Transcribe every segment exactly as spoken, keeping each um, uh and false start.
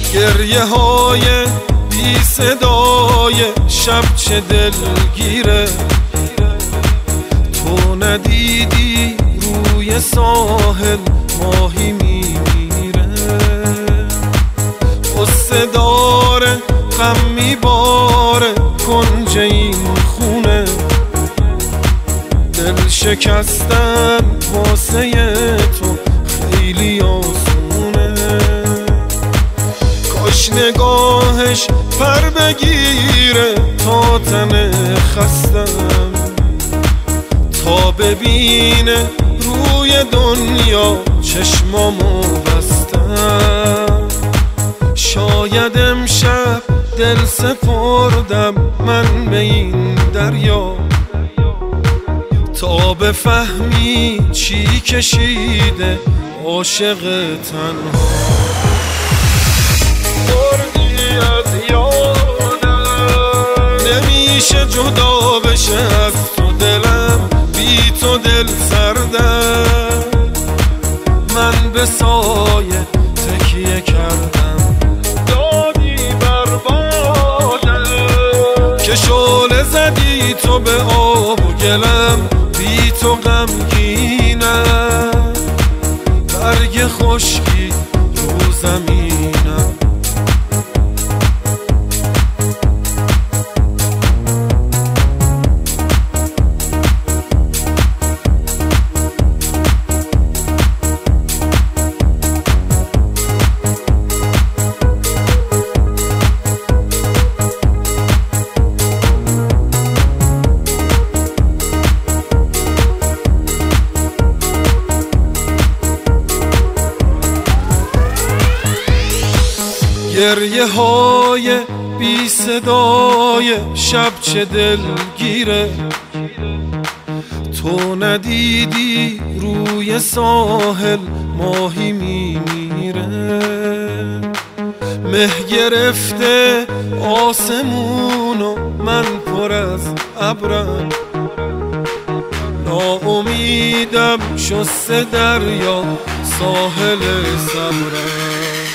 گریه های بی صدای شب چه دلگیره، تو ندیدی روی ساحل ماهی میمیره، قصه داره غم میباره کنج این خونه، دل شکستن واسه تو خیلی آسونه، کاش نگاهش پر بگیره تا تن خستم، تا ببینه روی دنیا چشمامو بستم. شاید امشب دل سپردم من به این دریا، تا بفهمی چی کشیده عاشق تنها. بردی از یادم نمیشه جدا بشه از تو، دلم بی تو دل سردم، من به سایه تکیه کردم، دادی بربادم که شعله زدی تو به آب و گلم، بی تو غمگینم، برگ خشکی رو زمینم. گریه های بی صدای شب چه دلگیره، تو ندیدی روی ساحل ماهی میمیره، مه گرفته آسمونو من پر از ابرم، ناامیدم شسته دریا ساحل صبرم.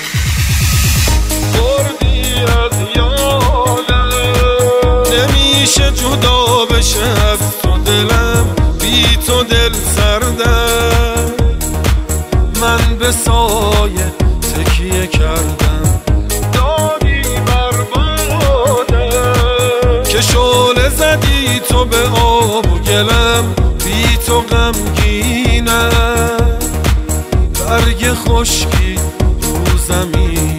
بردی از یادم نمیشه جدا بشه از تو، دلم بی تو دل سردم، من به سایه تکیه کردم، دادی بربادم که شعله زدی تو به آب و گلم، بی تو غمگینم، برگ خشکی رو زمین.